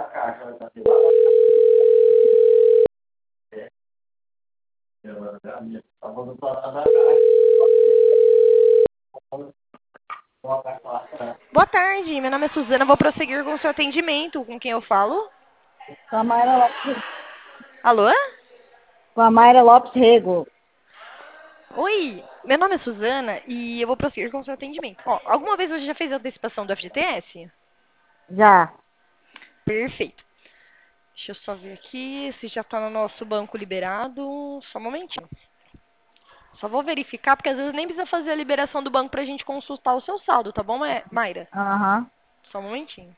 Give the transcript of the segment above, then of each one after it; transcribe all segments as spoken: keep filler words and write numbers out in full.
Boa tarde, meu nome é Suzana, vou prosseguir com o seu atendimento. Com quem eu falo? Com a Mayra Lopes, Alô? com a Mayra Lopes Rego. Oi, meu nome é Suzana e eu vou prosseguir com o seu atendimento. Ó, alguma vez você já fez a antecipação do F G T S? Já, Perfeito. Deixa eu só ver aqui se já está no nosso banco liberado. Só um momentinho. Só vou verificar, porque às vezes nem precisa fazer a liberação do banco pra gente consultar o seu saldo, tá bom, Ma- Mayra? aham. Só um momentinho.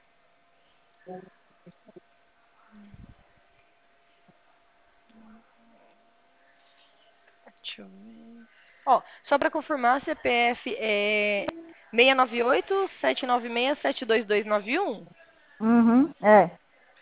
Deixa eu ver. Ó, só pra confirmar, C P F é seis nove oito, sete nove seis, sete dois dois nove um. Uhum, é,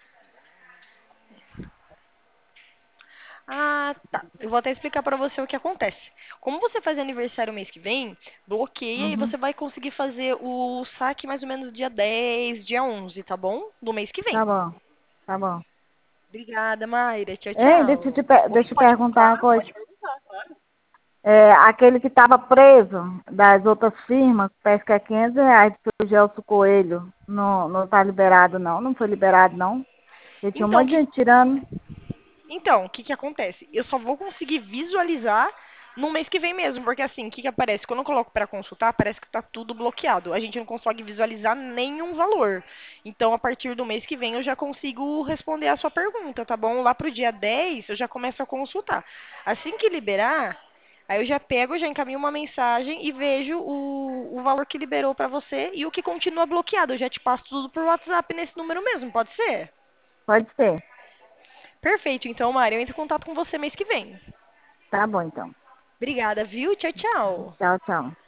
Ah, tá. Eu vou até explicar pra você o que acontece. Como você faz aniversário mês que vem, bloqueia e uhum. você vai conseguir fazer o saque mais ou menos dia dez, dia onze, tá bom? Do mês que Tá vem. bom, tá bom. Obrigada, Mayra. Tchau, Ei, deixa eu tchau. te, per- Oi, deixa eu pode perguntar uma perguntar? coisa. Pode perguntar, claro. É, aquele que estava preso das outras firmas, parece que é quinhentos reais pro Gelson Coelho. Não, não tá liberado, não. Não foi liberado, não. Porque tinha um Então, o monte de que gente tirando. Então, o que que acontece? Eu só vou conseguir visualizar no mês que vem mesmo, porque assim, o que que aparece? Quando eu coloco para consultar, parece que está tudo bloqueado. A gente não consegue visualizar nenhum valor. Então, a partir do mês que vem, eu já consigo responder a sua pergunta, tá bom? Lá pro dia dez, eu já começo a consultar. Assim que liberar, aí eu já pego, já encaminho uma mensagem e vejo o, o valor que liberou para você e o que continua bloqueado. Eu já te passo tudo por WhatsApp nesse número mesmo, pode ser? Pode ser. Perfeito, então, Mari, eu entro em contato com você mês que vem. Tá bom, então. Obrigada, viu? Tchau, tchau. Tchau, tchau.